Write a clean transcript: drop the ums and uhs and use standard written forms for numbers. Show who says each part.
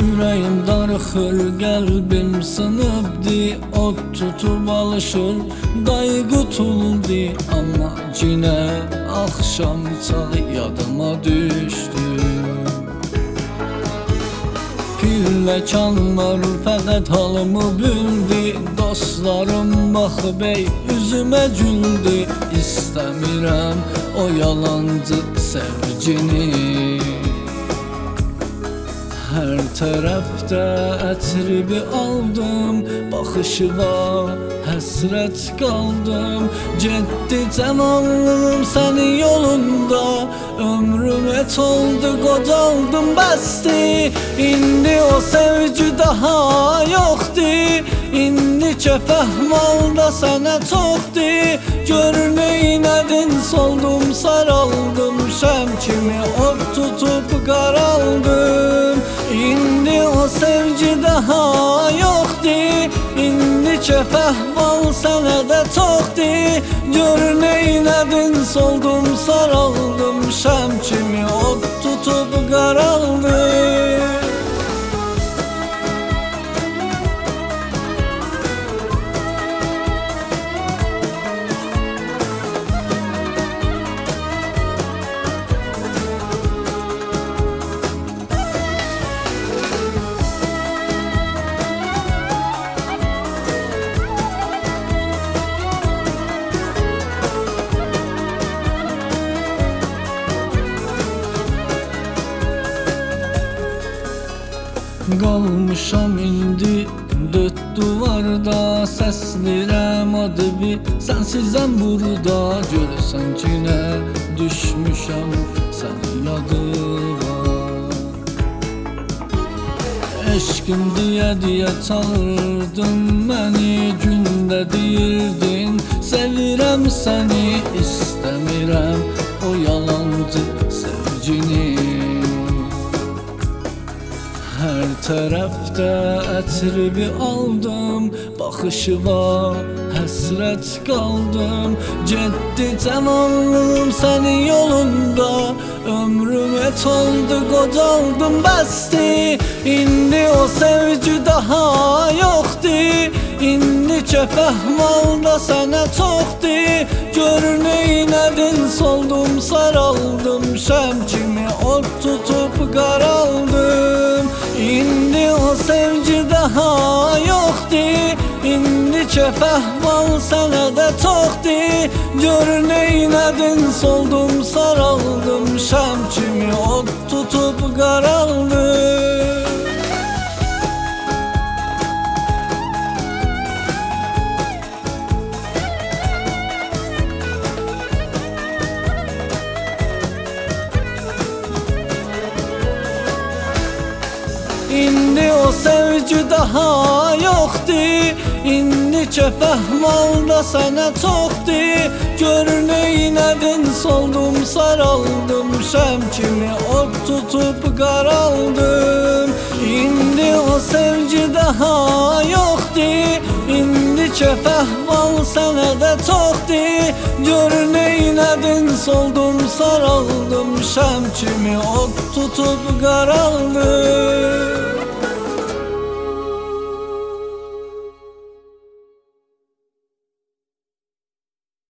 Speaker 1: Yüreğim darxır, qəlbim sınıbdi, ot tutub alışır, qayğı tuldi. Amma cinə axşam çağı yadıma düşdü. Pilləkanlar fəqət halımı bildi, dostlarım baxıb ey üzümə güldü. İstəmirəm o yalancı sevgini. Hər tərəfdə ətribi aldım, baxışıva həsrət qaldım. Getdi cəmanlığım sənin yolunda, ömrüm et oldu, qocaldım bəsdi. İndi o sevgi daha yoxdur, indi kəfəhmalda sənə çoxdur. Gör neynədin, soldum, saraldım, şəm kimi od tutub qaraldım. İndi o sevgi daha yoxdur, indi kəfəhval sənə də çoxdur. Gör neynədin, soldum, saraldım, şəm kimi od tutub qaraldım. Qalmışam indi dörd duvarda, səslirəm adı bir sənsizəm burada. Görürsən ki nə düşmüşəm sənin yadıma. Eşqim deyə çağırdın məni, gündə deyirdin sevirəm səni. İstəmirəm o yalancı sevgini. Hər tərəfdə ətribi aldım, baxışıva həsrət qaldım. Getdi cəmanlığım sənin yolunda, ömrüm et oldu, qocaldım bəsdi. İndi o sevgi daha yoxdur, indi kəfəhmalda sənə çoxdur. Gör neynədin, soldum, saraldım, şəm kimi od tutub qaraldım. İndi o sevgi daha yoxdur, indi kəfəhval sənə də çoxdur. Gör neynədin, soldum, saraldım, şəm kimi od tutub qaraldım. İndi o sevgi daha yoxdur, indi kəfəhmalda sənə çoxdur. Gör neynədin, soldum, saraldım, şəm kimi od tutub qaraldım. İndi o sevgi daha yoxdur, indi kəfəhval sənə də çoxdur. Gör neynədin, soldum, saraldım, şəm kimi od tutub qaraldım.